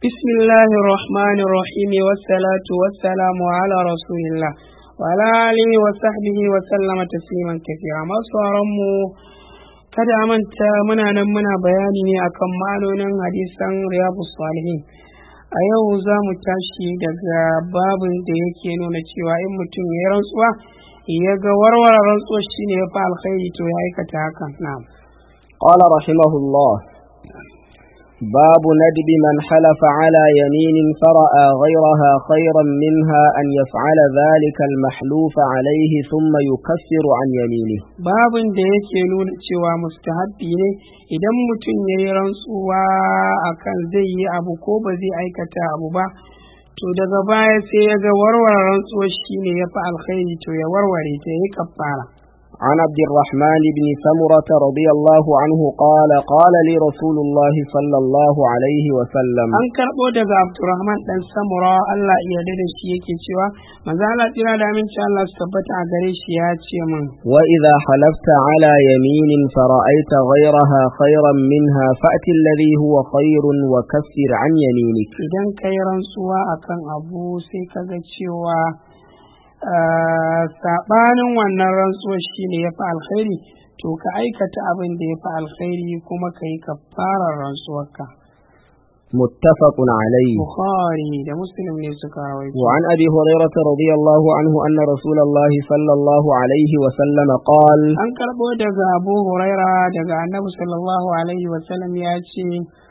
بسم الله الرحمن الرحيم والصلاة والسلام على رسول الله وعلى آله وصحبه وسلم تسليما كثيرا. masu mu kada manta muna nan muna bayani ne akan ma'anonin hadisan riyadus salihin. A yau za mu tashi daga babin da yake nuna cewa in mutum ya rantsuwa ya ga warware rantsuwa shine ya fa alkhairi to ya aikata hakan. Na'am. Qala rahimahullah باب ندب من حلف على يمين فرأى غيرها خيرا منها أن يفعل ذلك المحلوف عليه ثم يكفر عن يمينه. باب da yake nuna cewa mustahabbi ne idan mutum ya yi rantsuwa akan zai yi abu ko ba zai aikata abu ba, to daga baya sai ya ga warware rantsuwar shine ya fi alkhairi to ya warware ta yi kafara. عن عبد الرحمن بن سمرة رضي الله عنه قال قال لي رسول الله صلى الله عليه وسلم an karbo daga Abdurrahman dan Samura Allah ya yarda da shi yake cewa manzo Allah tsira da aminci Allah su tabbata a gare shi ya ce min wa idha halafta ala yaminin fara'aita ghayraha khayran minha fa'ti alladhi huwa khayrun wa kaffir an yaminik. Idan kai rantsuwa akan abu sai kaga cewa sabanin wannan rantsuwar shine ya fi alkhairi to ka aikata abin da ya fi alkhairi kuma ka yi kafarar rantsuwarka. muttafaqun alayhi. Bukhari da Muslim ne suka rawaito. Wa an Abi Hurairah radiyallahu anhu anna Rasulullah sallallahu alaihi wa sallam qala an karbo daga Abu Hurairah daga Annabi sallallahu alaihi wa sallam ya ce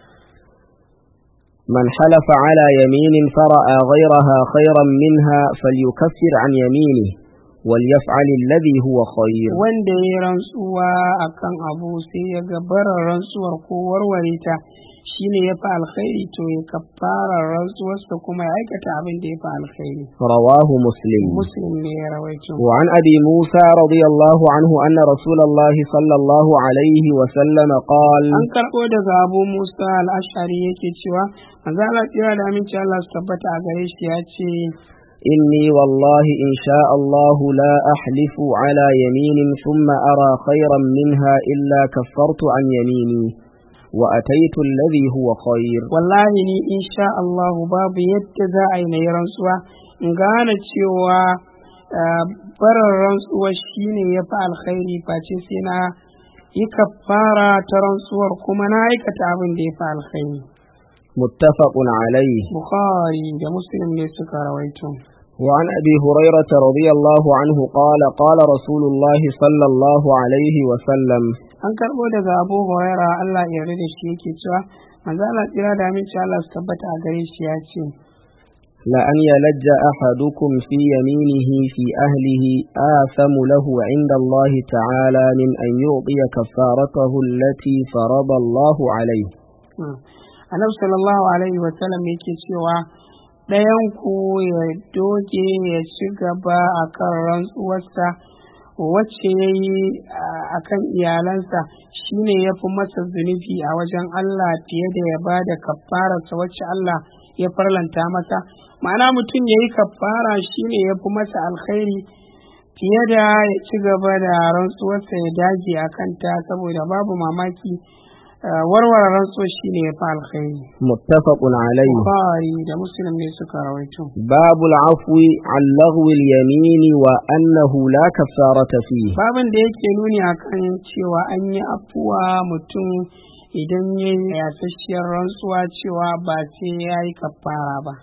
من حلف على يمين فرأى غيرها خيرا منها فليكفر عن يمينه وليفعل الذي هو خير. wanda ya rantsuwa akan abu sai ya ga barin rantsuwar ko warware ta shine ya fi alkhairi to ya kafara rantsuwarsa kuma ya aikata abin da ya fi alkhairi. رواه مسلم. Muslim ne ya rawaito. وعن أبي موسى رضي الله عنه أن رسول الله صلى الله عليه وسلم قال an karɓo daga Abu Musa al-Ash'ari yake cewa manzo Allah tsira da aminci Allah su tabbata a gare shi ya ce إني والله إن شاء الله لا أحلف على يمين ثم أرى خيرا منها إلا كفرت عن يميني وأتيت الذي هو خير. wallahi ni insha Allah babu yadda za a yi na yi rantsuwa in gane cewa barin rantsuwa shine ya fi alkhairi face sai na yi kafara ta rantsuwar kuma na aikata abin da ya fi alkhairi. متفق عليه. Bukhari da Muslim ne suka rawaito. وعن أبي هريرة رضي الله عنه قال قال رسول الله صلى الله عليه وسلم an karɓo daga Abu Huraira Allah ya yarda da shi yake cewa manzo Allah tsira da aminci Allah su tabbata a gare shi ya ce لأن يلج أحدكم في يمينه في أهله آثم له عند الله تعالى من أن يعطي كفارته التي فرض الله عليه. Annabi sallallahu alaihi wa sallam yake cewa ɗayan ku ya doge ya ci gaba akan rantsuwarsa wacce ya yi akan iyalansa shine ya fi masa zunubi a wajen Allah fiye da ya ba da kafararsa wacce Allah ya farlanta masa. Ma'ana mutum ya yi kafara shine ya fi masa alkhairi fiye da ya ci gaba da rantsuwarsa ya dage a kanta saboda babu mamaki warware rantsuwa shine ya fi alkhairi. muttafaqun alayhi. Bukhari da Muslim ne suka rawaito. babul afwi an laghwil yamini wa annahu la kafarata fihi. babin da yake nuni akan cewa an yi afuwa mutum idan ya yi yasasshiyar rantsuwa cewa ba sai ya yi kafara ba.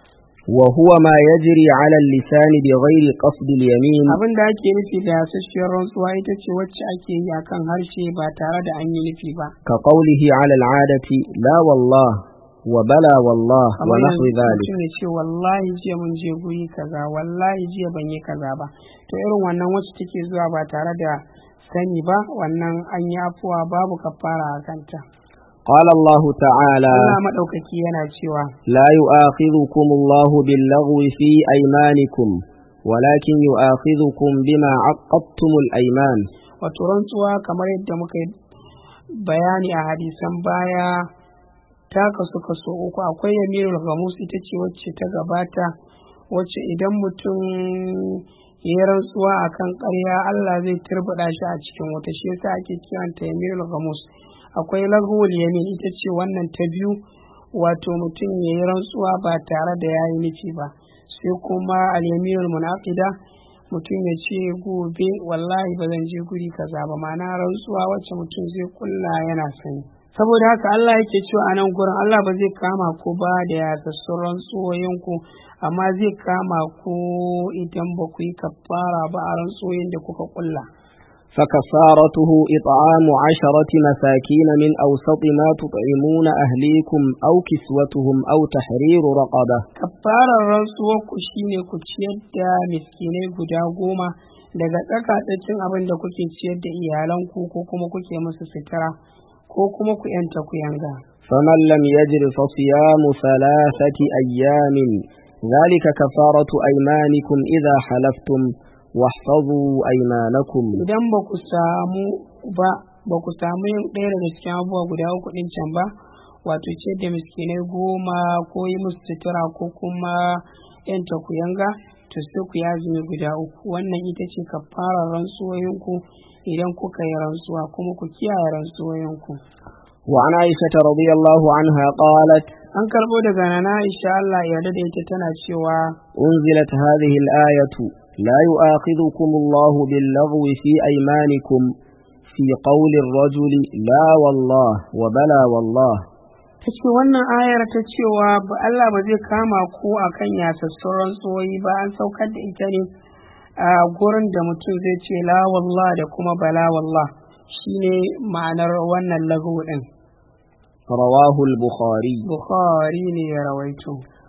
وهو ما يجري على اللسان بغير قصد اليمين. abin da ake nufi da yasasshiyar rantsuwa ita ce wacce ake yi akan harshe ba tare da an yi nufi ba. كقوله على العادة لا والله وبلا والله ونحو ذلك. mutum ya ce wallahi jiya mun je guri kaza wallahi jiya ban yi kaza ba, to irin wannan wacce take zuwa ba tare da sani ba wannan an yi afuwa babu kafara a kanta. قال الله تعالى Allah madaukaki yana cewa لا يؤاخذكم الله باللغو في أيمانكم ولكن يؤاخذكم بما عقدتم الأيمان. wato rantsuwa kamar yadda muka yi bayani a hadisan baya ta kasu kaso uku. Akwai yaminul ghamus ita ce wacce ta gabata wacce idan mutum ya yi rantsuwa akan ƙarya Allah zai turbuɗa shi a cikin wata, shi yasa ake kiranta yaminul ghamus. Akwai lagwul yamin ita ce wannan ta biyu wato mutum ya yi rantsuwa ba tare da ya yi nufi ba. Sai kuma al-yaminul munaqida, mutum ya ce gobe wallahi ba zan je guri kaza ba, ma'ana rantsuwa wacce mutum zai kulla yana sani. Saboda haka Allah yake cewa a nan gurin Allah ba zai kama ku ba da yasassun rantsuwoyinku, amma zai kama ku idan ba ku yi kafara ba a rantsuwoyin da kuka kulla. فكفارته إطعام 10 مساكين من أوسط ما تطعمون أهليكم أو كسوتهم أو تحرير رقبة. Kafarar rantsuwarku shine ku ciyar da miskinai guda 10 daga tsakatsacin abin da kuke ciyar da iyalanku ko kuma kuke musu sutura ko kuma ku yanta ku yanga. فمن لم يجد فصيام 3 أيام ذلك كفارة أيمانكم إذا حلفتم واحفظوا أيمانكم. Idan ba ku samu yin ɗaya daga cikin abubuwa guda 3 ɗin can ba, wato ciyar da miskinai 10 ko yi musu sutura ko kuma yanta ku yanga, to sai ku yi azumi guda 3. Wannan ita ce kafarar rantsuwoyinku idan kuka yi rantsuwa, kuma ku kiyaye rantsuwoyinku. وعن عائشة رضي الله عنها قالت An karɓo daga Nana Aisha Allah ya yarda da ita tana cewa أنزلت هذه الآية لا يؤاخذكم الله باللغو في أيمانكم في قول الرجل لا والله وبلا والله. tace wannan ayar ta cewa Allah ba zai kama ku akan yasassun rantsuwoyi ba, an saukar da ita ne a gurin da mutum zai ce la wallah da kuma bala wallah, shine ma'anar wannan lagu din. رواه البخاري. Bukhari ne ya rawaito.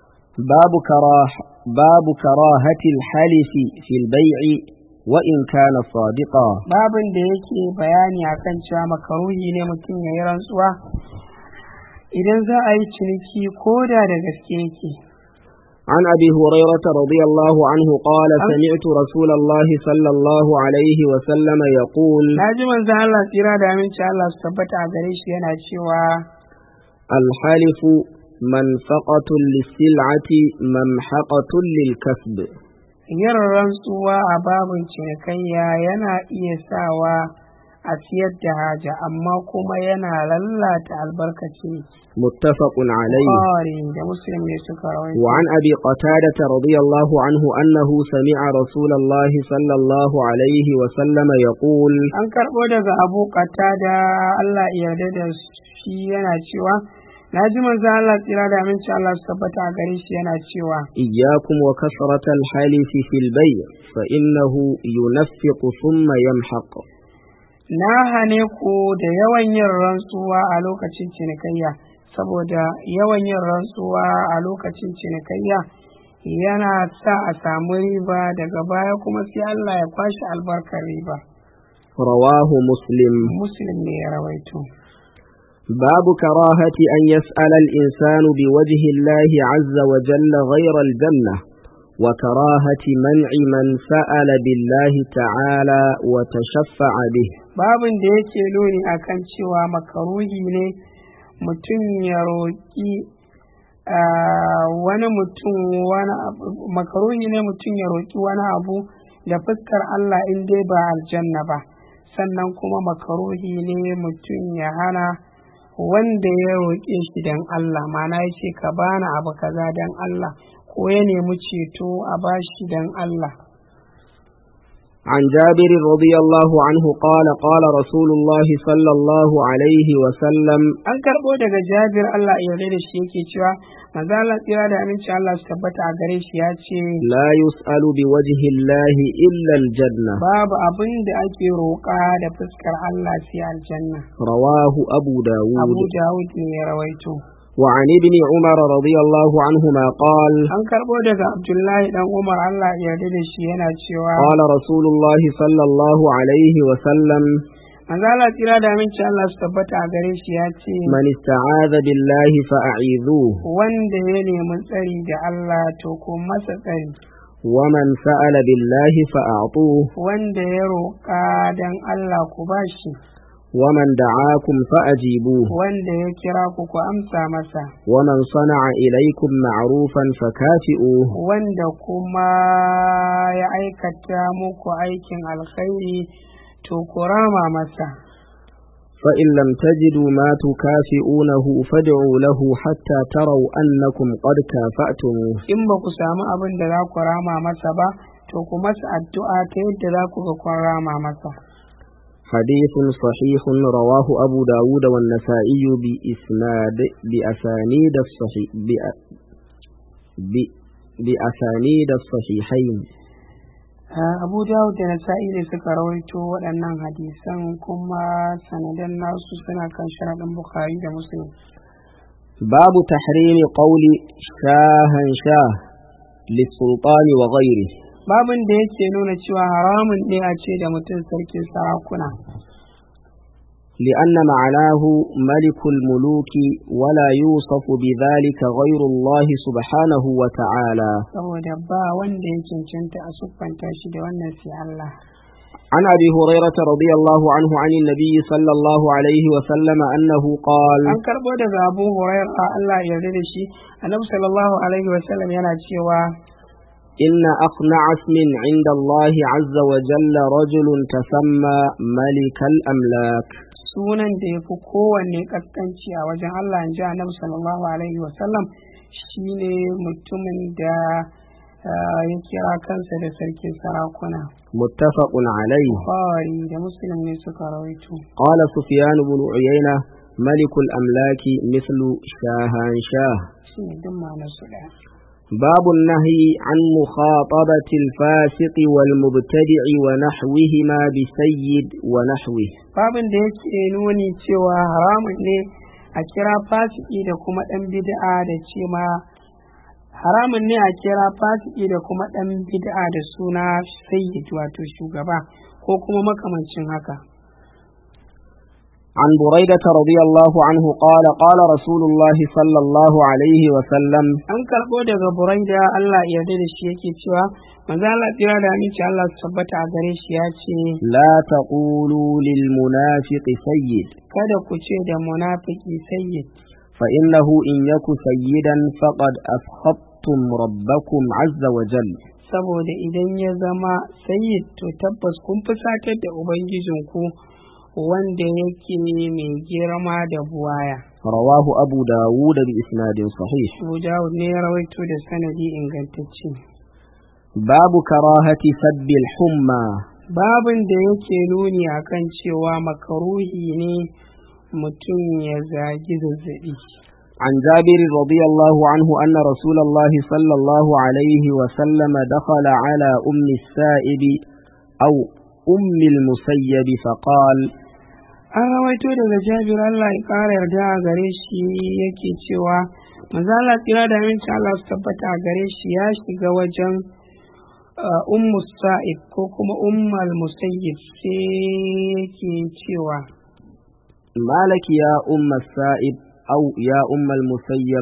باب كراهة الحلف في البيع وإن كان صادقا. Babin da yake bayani akan cewa makaruhi ne mutum ya yi rantsuwa idan za a yi ciniki ko da gaske yake. عن أبي هريرة رضي الله عنه قال سمعت رسول الله صلى الله عليه وسلم يقول Naji manzo Allah tsira da aminci Allah su tabbata a gare shi yana cewa الحلف منفقة للسلعة ممحقة للكسب. yin rantsuwa a babin cinikayya yana iya sawa a siyar da haja, amma kuma yana lallata albarkaci. متفق عليه. Bukhari da Muslim ne suka rawaito. وعن أبي قتادة رضي الله عنه أنه سمع رسول الله صلى الله عليه وسلم يقول An karɓo daga Abu Qatada Allah ya yarda da shi yana cewa naji manzo Allah tsira da aminci Allah su tabbata a gare shi yana cewa إياكم وكثرة الحلف في البيع فإنه ينفق ثم يمحق. na hane ku da yawan yin rantsuwa a lokacin cinikayya, saboda yawan yin rantsuwa a lokacin cinikayya yana sa a samu riba, daga baya kuma sai Allah ya kwashe albarkar riba. رواه مسلم. Muslim ne ya rawaito. باب كراهة أن يسأل الإنسان بوجه الله عز وجل غير الجنة وكراهة منع من سأل بالله تعالى وتشفع به. Babin da yake nuni akan cewa makaruhi ne mutum ya roƙi wani mutum wani abu, makaruhi ne mutum ya roƙi wani abu da fuskar Allah in dai ba aljanna ba. Sannan kuma makaruhi ne mutum ya hana wanda ya roƙe shi don Allah, ma'ana ya ce ka bani abu kaza don Allah, ko ya nemi ceto a bashi don Allah. عن جابر رضي الله عنه قال قال رسول الله صلى الله عليه وسلم An karɓo daga Jabir Allah ya yarda da shi yake cewa manzo Allah tsira da aminci Allah su tabbata a gare shi ya ce لا يسأل بوجه الله إلا الجنة. babu abin da ake roƙa da fuskar Allah sai aljanna. رواه أبو داود. Abu Dawud ne ya rawaito. وعن ابن عمر رضي الله عنهما قال An karɓo daga Abdullahi dan Umar Allah ya yarda da shi yana cewa قال رسول الله صلى الله عليه وسلم manzo Allah tsira da aminci Allah su tabbata a gare shi ya ce من استعاذ بالله فأعيذوه wanda ya nemi tsari da Allah to ko masa tsari, ومن سأل بالله فأعطوه wanda ya roƙa dan Allah ku bashi, ومن دعاكم فأجيبوه wanda ya kira ku ku amsa masa, ومن صنع إليكم معروفا فكافئوه wanda kuma ya aikata muku aikin alkhairi to ku rama masa. فإن لم تجدوا ما تكافئونه فادعوا له حتى تروا أنكم قد كافأتموه. in ba ku samu abin da za ku rama masa ba to ku masa addu'a ta yadda za ku ga kun rama masa. حديث صحيح رواه أبو داود والنسائي بأسانيد الصحيحين. Abu Dawud da Nasa'i ne suka rawaito waɗannan hadisan kuma sanadan nasu suna kan sharaɗin Bukhari da Muslim. باب تحريم قول شاهنشاه للسلطان وغيره. babin da yake nuna cewa haramun ne a ce da mutum sarkin sarakuna. لأن معناه ملك الملوك ولا يوصف بذلك غير الله سبحانه وتعالى. saboda ba wanda ya cancanta a siffanta shi da wannan sai Allah. عن أبي هريرة رضي الله عنه عن النبي صلى الله عليه وسلم أنه قال an karɓo daga Abu Hurairah Allah ya yarda da shi Annabi sallallahu alaihi wa sallam yana cewa إن أقنع اسم عند الله عز وجل رجل تسمى ملك الأملاك. sunan da ya fi kowanne kaskanci a wajen Allah in ji Annabi sallallahu alaihi wa sallam shine mutumin da ya kira kansa da sarkin sarakuna. متفق عليه. Bukhari da Muslim ne suka rawaito. قال سفيان بن عيينة ملك الأملاك مثل شاهنشاه. shine duk ma'anar su ɗaya. باب النهي عن مخاطبة الفاسق والمبتدع ونحوهما بسيد ونحوه. babin da yake nuni cewa haramun ne a kira fasiki da kuma ɗan bid'a da ce ma haramun ne a kira fasiki da kuma ɗan bid'a da suna sayyid wato shugaba ko kuma makamancin haka. عن بريدة رضي الله عنه قال قال رسول الله صلى الله عليه وسلم an karɓo daga Buraida Allah ya yarda da shi yake cewa manzo Allah tsira da aminci Allah su tabbata a gare shi ya ce لا تقولوا للمنافق سيد kada ku ce da munafiki sayyid فإنه إن يك سيدا فقد أسخطتم ربكم عز وجل. saboda idan ya zama sayyid to tabbas kun fusatar da ubangijinku wanda yake mai girma da buwaya. رواه أبو داود بإسناد صحيح. Abu Dawud ne ya rawaito da sanadi ingantacce. باب كراهة سب الحمى. babin da yake nuni akan cewa makaruhi ne mutum ya zagi zazzabi. عن جابر رضي الله عنه أن رسول الله صلى الله عليه وسلم دخل على أم السائب أو أم المسيب فقال an rawaito daga Jabir Allah ya ƙara yarda a gare shi yake cewa manzo Allah tsira da aminci Allah su tabbata a gare shi ya shiga wajen ummu sa'id ko kuma ummul musayyib sai yake cewa ما لك يا أم السائب أو يا أم المسيب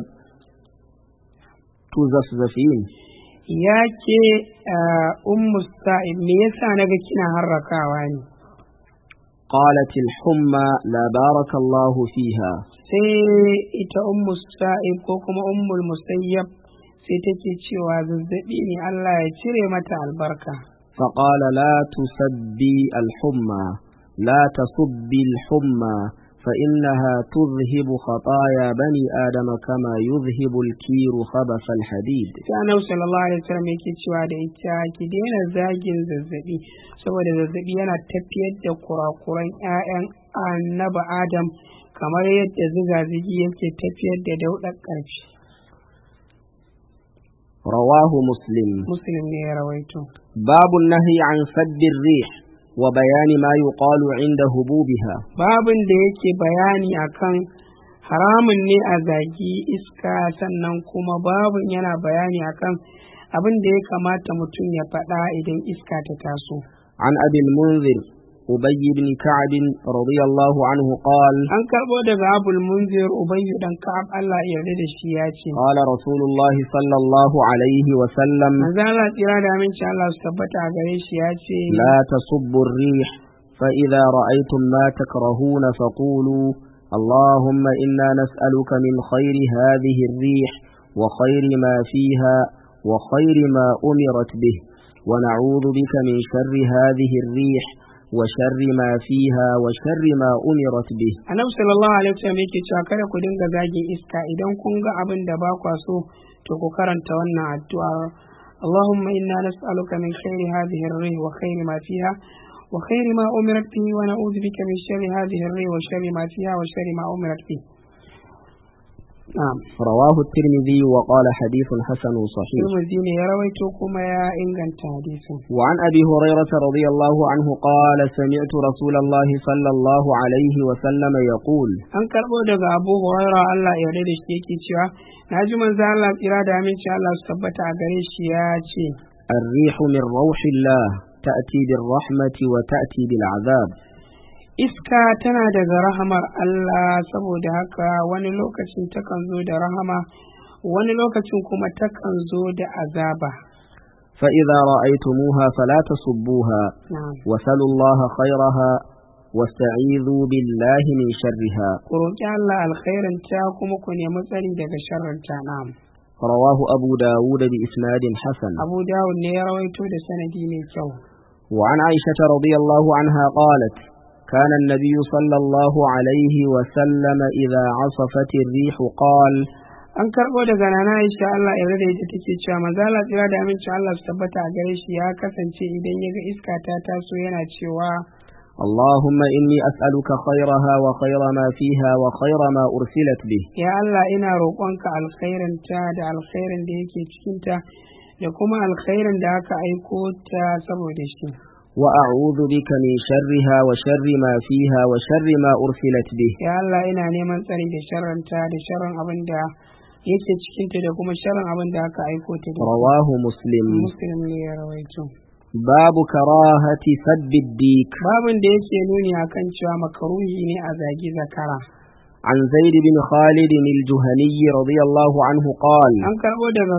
تزفزفين. ya ke ummu sa'id me yasa naga kina harrakawa ne. قالت الحمى لا بارك الله فيها. sai ita ummu sa'id ko kuma ummul musayyab sai take cewa zazzabi ne Allah ya cire mata albarka. فقال لا تسبي الحمى لا تصبي الحمى فإنها تذهب خطايا بني آدم كما يذهب الكير خبث الحديد. sai Annabi sallallahu alaihi wasallam yake cewa da ita ki daina zagin zazzabi saboda zazzabi yana tafiyar da kurakuran ƴaƴan annabi Adam kamar yadda zigazigi yake tafiyar da daudar ƙarfi. رواه مسلم. Muslim ne ya rawaito. باب النهي عن سب الريح وبيان ما يقال عند هبوبها. babin da yake bayani akan haramun ne a zagi iska sannan kuma babin yana bayani akan abin da ya kamata mutum ya faɗa idan iska ta taso. عن أبي المنذر أبي بن كعب رضي الله عنه قال an karɓo daga abul munzir ubayyu dan ka'ab Allah ya yarda da shi ya ce قال رسول الله صلى الله عليه وسلم manzo Allah tsira da aminci Allah su tabbata a gare shi ya ce لا تصبوا الريح فإذا رأيتم ما تكرهون فقولوا اللهم إنا نسألك من خير هذه الريح وخير ما فيها وخير ما أمرت به ونعوذ بك من شر هذه الريح وشر ما فيها وشر ما أمرت به. Annabi sallallahu alaihi wasallam yake cewa kada ku dinga zagin iska idan kun ga abin da ba kwa so to ku karanta wannan addu'a Allahumma inna nas'aluka min khairi hadhihi ar-rih wa khairi ma fiha wa khairi ma umirat bihi wa na'udhu bika min sharri hadhihi ar-rih wa sharri ma fiha wa sharri ma umirat bihi. رواه الترمذي وقال حديث حسن صحيح. الترمذي يرويته كما يا إنجنت حديثه. وعن أبي هريرة رضي الله عنه قال سمعت رسول الله صلى الله عليه وسلم يقول أنكر بودك أبو هريرة الله يريد شيكي شوى ناجم الله إرادة من شاء الله سبت عقريش ياتي الريح من روح الله تأتي بالرحمة وتأتي بالعذاب. iska tana daga rahamar Allah saboda haka wani lokacin takan zo da rahama wani lokacin kuma takan zo da azaba. فإذا رأيتموها فلا تصبوها وسلوا الله خيرها واستعيذوا بالله من شرها. قروكي الله الخير انتا كما كن يمثل daga sharranta. نعم. رواه أبو داود بإسناد حسن. أبو داود رويته بسند كيو. وعن عائشة رضي الله عنها قالت كان النبي صلى الله عليه وسلم إذا عصفت الريح قال an karɓo daga nana Aisha Allah ya rada ita take cewa manzo Allah tsira da aminci Allah su tabbata a gare shi ya kasance idan ya ga iska ta taso yana cewa اللهم إني أسألك خيرها وخير ما فيها وخير ما أرسلت به. يا الله إنا روقنك الخير تا da alkhairin da yake cikin ta da kuma alkhairin da aka aiko ta saboda shi. وأعوذ بك من شرها وشر ما فيها وشر ما أرسلت به. يا الله إنا neman tsari da sharranta da sharrin abin da yake cikin ta da kuma sharrin abin da aka aiko ta da. رواه مسلم. Muslim ne ya rawaito. باب كراهة سب الديك. babin da yake nuni akan cewa makaruhi ne a zagi zakara. عن زيد بن خالد الجهني رضي الله عنه قال an karbo daga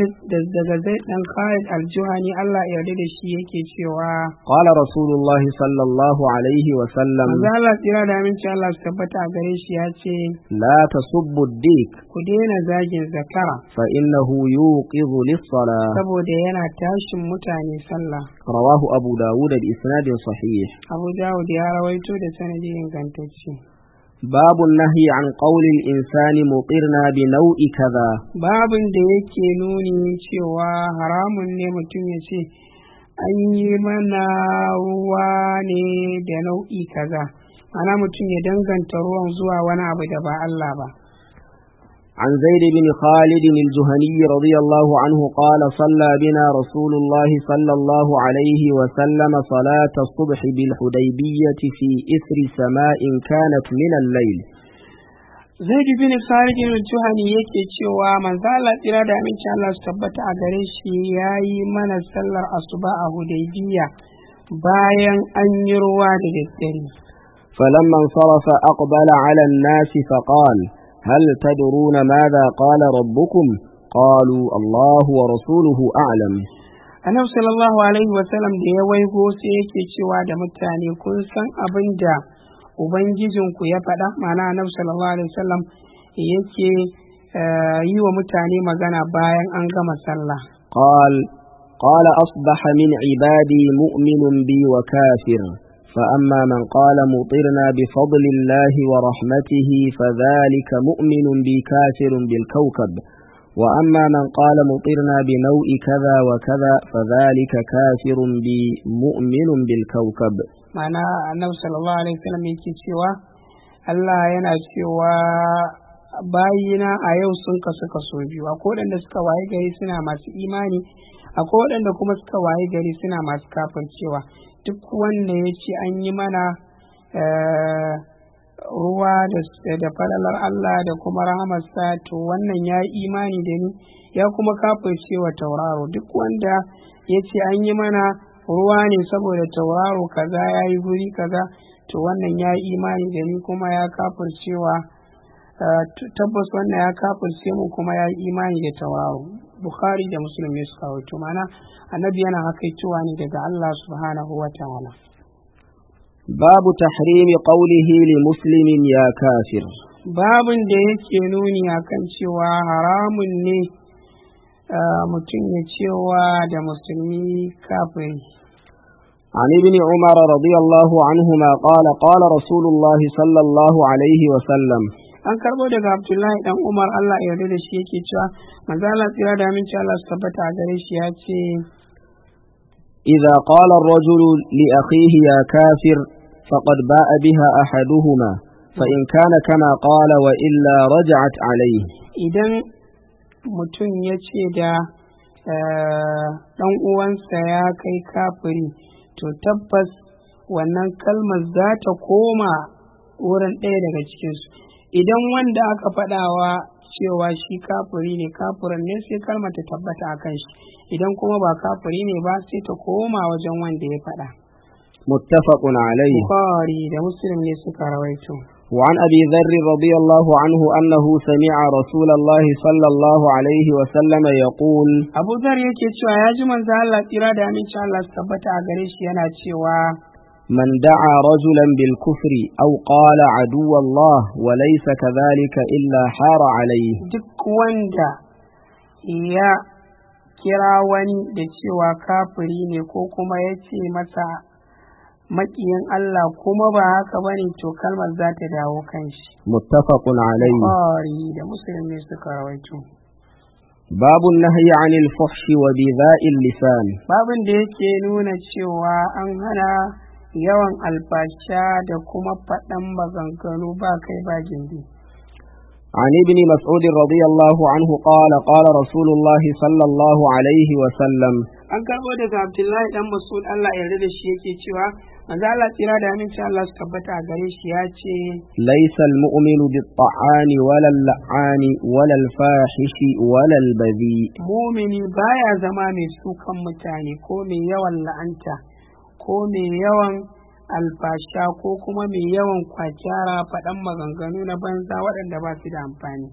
Zaid dan Khalid al-Juhani Allah ya yarda da shi yake cewa قال رسول الله صلى الله عليه وسلم Allah tsira da aminci Allah su tabbata a gare shi ya ce لا تصبوا الديك ku daina zagin zakara فإنه يوقظ للصلاة saboda yana tashin mutane sallah. رواه أبو داود بإسناد صحيح. Abu Dawud ya rawaito da sanadi ingantacce. باب النهي عن قول الإنسان مطرنا بنوء كذا. babin da yake nuni cewa haramun ne mutum ya ce an yi mana ruwa ne da nau'i kaza, ana mutum ya danganta ruwan zuwa wani abu da ba Allah ba. عن زيد بن خالد الجهني رضي الله عنه قال صلى بنا رسول الله صلى الله عليه وسلم صلاة الصبح بالحديبية في إثر سماء كانت من الليل. Zaid bin Khalid al-Juhani yake cewa manzo Allah tsira da aminci Allah su tabbata a gare shi yayi mana sallar asuba a Hudaybiya bayan an yi ruwa da daddare. فلما انصرف أقبل على الناس فقال هل تدرون ماذا قال ربكم؟ قالوا الله ورسوله أعلم. Annabi sallallahu alaihi wa sallam da ya waigo sai yake cewa da mutane kun san abin da ubangijinku ya faɗa. Ma'ana Annabi sallallahu alaihi wa sallam yake yi wa mutane magana bayan an gama sallah. قال أصبح من عبادي مؤمن بي وكافر فأما من قال مطرنا بفضل الله ورحمته فذلك مؤمن بي كافر بالكوكب وأما من قال مطرنا بنوء كذا وكذا فذلك كافر بي مؤمن بالكوكب. معنى النبي صلى الله عليه وسلم yake cewa Allah yana cewa bayina a yau sun kasu kaso biyu, akwai waɗanda suka waye gari suna masu imani, akwai waɗanda kuma suka waye gari suna masu kafircewa. Duk wanda ya ce an yi mana ruwa da falalar Allah da kuma rahamarsa to wannan ya yi imani da ni ya kuma kafircewa tauraro. Duk wanda ya ce an yi mana ruwa ne saboda tauraro kaza ya yi guri kaza to wannan ya yi imani da ni kuma ya kafircewa tabbas wannan ya kafirce mu kuma ya yi imani da tauraro. Bukhari da Muslim ne suka rawaito. Mana annabi yana hakaitowa ne daga Allah subhanahu wa ta'ala. babu tahrimi qawlihi li muslimin ya kafir. babin da yake nuni akan cewa haramun ne mutum ya cewa da musulmi kafiri. عن ابن عمر رضي الله عنهما قال قال رسول الله صلى الله عليه وسلم an karbo daga Abdullahi dan Umar Allah ya yarda da shi yake cewa manzo Allah tsira da aminci Allah su tabbata a gare shi ya ce إذا قال الرجل لأخيه يا كافر فقد باء بها أحدهما فإن كان كما قال وإلا رجعت عليه. idan mutum ya ce da ɗan uwansa ya kai kafiri to tabbas wannan kalmar za ta koma wurin ɗaya daga cikinsu. Idan wanda aka faɗawa cewa shi kafiri ne kafirin ne sai kalmar ta tabbata a kan shi, idan kuma ba kafiri ne ba sai ta koma wajen wanda ya faɗa. muttafaqun alayhi. Bukhari da Muslim ne suka rawaito. وعن أبي ذر رضي الله عنه أنه سمع رسول الله صلى الله عليه وسلم يقول Abu Dhar yake cewa ya ji manzo Allah tsira da aminci Allah su tabbata a gare shi yana cewa من دعا رجلا بالكفر أو قال عدو الله وليس كذلك إلا حار عليه. duk wanda ya kira wani da cewa kafiri ne ko kuma ya ce masa maƙiyin Allah kuma ba haka bane to kalmar za ta dawo kan shi. muttafaqun alayhi. Bukhari da Muslim ne suka rawaito. باب النهي عن الفحش وبذاء اللسان. babin da yake nuna cewa an hana yawan alfasha da kuma faɗan maganganu ba kai ba gindi. عن ابن مسعود رضي الله عنه قال قال رسول الله صلى الله عليه وسلم an karɓo daga Abdullahi dan Mas'ud Allah ya yarda da shi yake cewa manzo Allah tsira da aminci Allah su tabbata a gare shi ya ce ليس المؤمن بالطعان ولا اللعان ولا الفاحش ولا البذيء. mumini baya zama mai sukan mutane ko mai yawan la'anta ko mai yawan alfasha ko kuma mai yawan kwakyara faɗan maganganu na banza waɗanda ba su da amfani.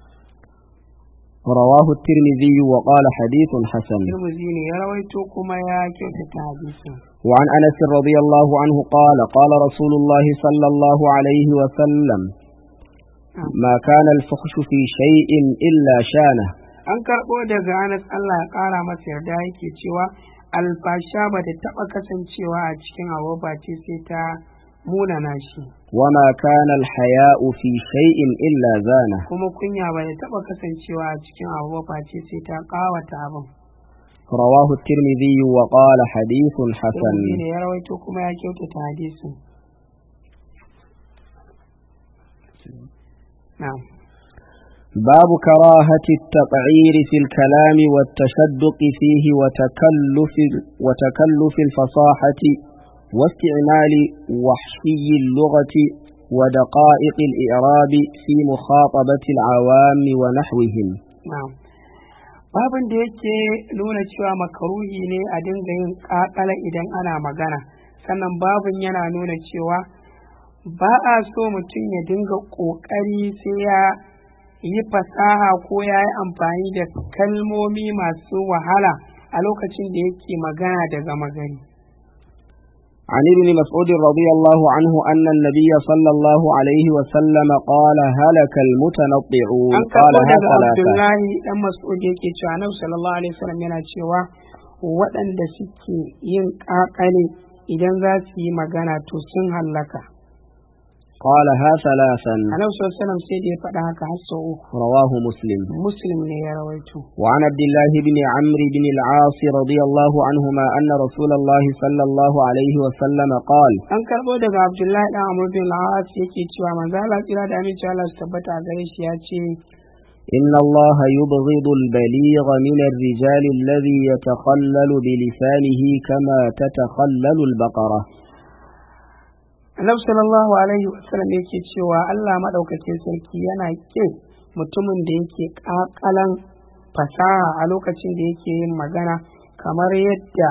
رواه الترمذي وقال حديث حسن. Tirmidhi ne ya rawaito kuma ya kyautata hadisin. وعن أنس رضي الله عنه قال قال رسول الله صلى الله عليه وسلم ما كان الفحش في شيء إلا شانه. an karɓo daga Anas Allah ya ƙara masa yarda yake cewa alfasha ba ta taɓa kasancewa a cikin abu ba ce sai ta munana shi. وما كان الحياء في شيء إلا زانه. kuma kunya ba ta taɓa kasancewa a cikin abu ba ce sai ta ƙawata abin. رواه الترمذي وقال حديث حسن. Tirmidhi ne ya rawaito kuma ya kyautata hadisin. na'am. باب كراهة التقعير في الكلام والتشدق فيه وتكلف الفصاحة واستعمال وحشي اللغة ودقائق الإعراب في مخاطبة العوام ونحوهم. na'am. babin da yake nuna cewa makaruhi ne a dinga yin ƙaƙala idan ana magana, sannan babin yana nuna cewa ba a so mutum ya dinga ƙoƙari sai ya yi fasaha ko ya yi amfani da kalmomi masu wahala a lokacin da yake magana da gama gari. عن ابن مسعود رضي الله عنه أن النبي صلى الله عليه وسلم قال هلك المتنطعون. an قال karɓo daga ثلاثة. Abdullahi dan Mas'ud yake cewa Annabi sallallahu alaihi wasallam yana cewa waɗanda suke yin ƙaƙale idan za su yi magana to sun hallaka. قالها ثلاثا. Annabi sallallahu alaihi wasallam sai da ya faɗa haka har sau uku. رواه مسلم. Muslim ne ya rawaito. وعن عبد الله بن عمرو بن العاص رضي الله عنهما أن رسول الله صلى الله عليه وسلم قال an karɓo daga Abdullahi dan Amr bin al-As yake cewa manzo Allah tsira da aminci Allah su tabbata a gare shi ya ce إن الله يبغض البليغ من الرجال الذي يتخلل بلسانه كما تتخلل البقرة. Annabi sallallahu alaihi wasallam yake cewa Allah madaukakin sarki yana ƙin mutumin da yake ƙaƙalan fasaha a lokacin da yake yin magana kamar yadda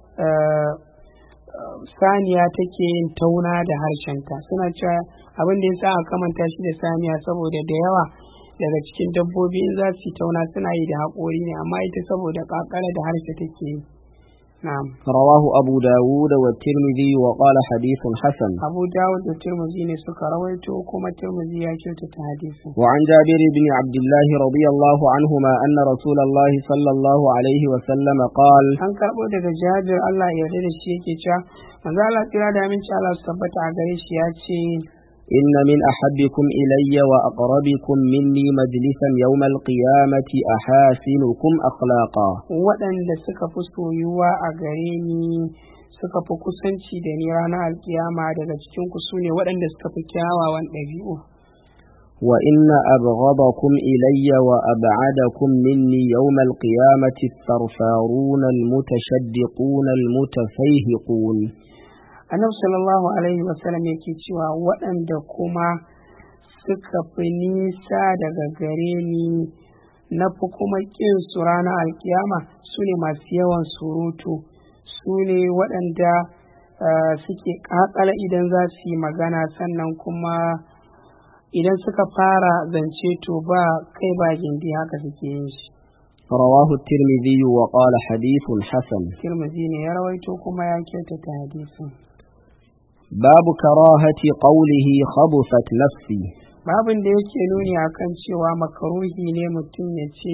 saniya take yin tauna da harshenta. Suna cewa abin da yasa aka kamanta shi da saniya saboda da yawa daga cikin dabbobi in za su yi tauna suna yi da haƙori ne, amma ita saboda ƙaƙala da harshe take yi. na'am. رواه أبو داود والترمذي وقال حديث حسن. Abu Dawud da Tirmidhi ne suka rawaito kuma Tirmidhi ya kyautata hadisin. وعن جابر بن عبد الله رضي الله عنهما أن رسول الله صلى الله عليه وسلم قال: An karɓo daga Jabir Allah ya yarda da shi yake cewa manzo Allah tsira da aminci Allah su tabbata a gare shi ya ce إن من أحبكم إلي وأقربكم مني مجلسا يوم القيامة أحاسنكم أخلاقا. waɗanda suka fi soyuwa a gare ni suka fi kusanci da ni ranar alkiyama daga cikin ku sune waɗanda suka fi kyawawan ɗabi'u. وإن أبغضكم إلي وأبعدكم مني يوم القيامة الثرثارون المتشدقون المتفيهقون. Annabi sallallahu alaihi wasallam yake cewa waɗanda kuma suka fi nisa daga gare ni na fi kuma ƙin su ranar alkiyama su ne masu yawan surutu, su ne waɗanda suke ƙaƙala idan za su yi magana, sannan kuma idan suka fara zance to ba kai ba gindi haka suke yin shi. رواه الترمذي وقال حديث حسن. Tirmidhi ne ya rawaito kuma ya kyautata hadisin. باب كراهة قوله خبثت نفسي. Babin da yake nuni akan cewa makaruhi ne mutum ya ce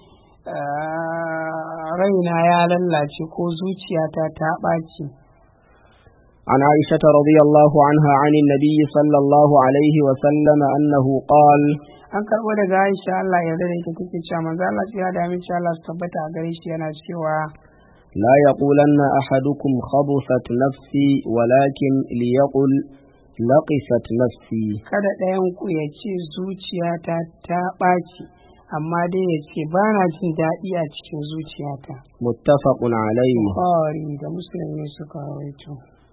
raina ya lallace ko zuciyata ta ɓaci. عن عائشة رضي الله عنها عن النبي صلى الله عليه وسلم أنه قال: An karɓo daga Aisha Allah ya yarda da ita take cewa manzo Allah ya da aminci Allah su tabbata a gare shi yana cewa لا يقولن أحدكم خبثت نفسي ولكن ليقل لقست نفسي. kada ɗayan ku ya ce zuciyata ta ɓaci, amma dai ya ce ba na jin daɗi a cikin zuciyata. متفق عليه. Bukhari da Muslim ne suka rawaito.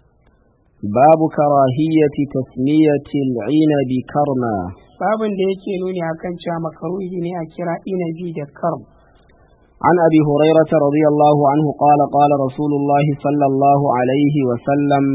باب كراهية تسمية العنب كرما. Babin da yake nuni akan cewa makaruhi ne a kira inabi da karm. عن أبي هريرة رضي الله عنه قال: قال رسول الله صلى الله عليه وسلم: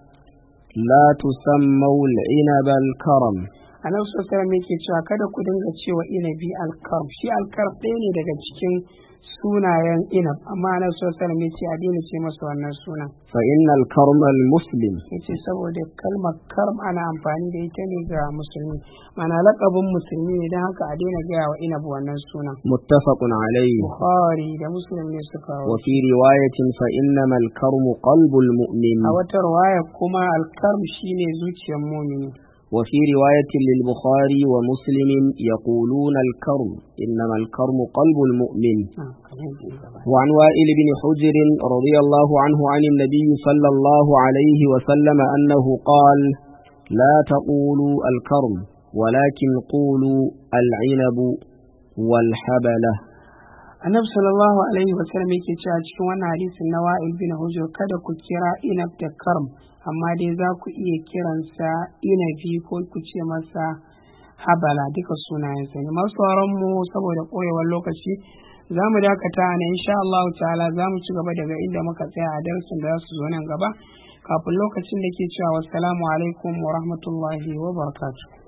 لا تسموا العنب الكرم. Annabi sallallahu alaihi wasallam yake cewa kada ku dinga cewa inabi alkarm. Shi alkarm ɗaya ne daga cikin sunayen inab, amma Annabi sallallahu alaihi wasallam yace a daina ce masa wannan sunan. فإن الكرم المسلم. Yace saboda kalmar karm ana amfani da ita ne ga musulmi, mana laƙabin musulmi ne, don haka a daina gaya wa inab wannan sunan. متفق عليه. Bukhari da Muslim ne suka rawaito. وفي رواية: فإنما الكرم قلب المؤمن. A wata riwaya kuma alkarm shine zuciyar mu'mini. وفي رواية للبخاري ومسلم يقولون الكرم إنما الكرم قلب المؤمن. وعن وائل بن حجر رضي الله عنه عن النبي صلى الله عليه وسلم أنه قال: لا تقولوا الكرم ولكن قولوا العنب والحبلة. Annabi sallallahu alaihi wasallam yake cewa cikin wannan hadisin na Wa'il bin Hujr, kada ku kira inab da karm, amma dai za ku iya kiransa inabi ko ku ce masa habala, duka sunayensa ne. Masu mu saboda korewar lokaci za mu dakata ne, insha Allah ta'ala za mu ci gaba daga inda muka tsaya a darasin da za su zo nan gaba. Kafin lokacin da ke cewa wassalamu alaikum wa rahmatullahi wa barakatuh.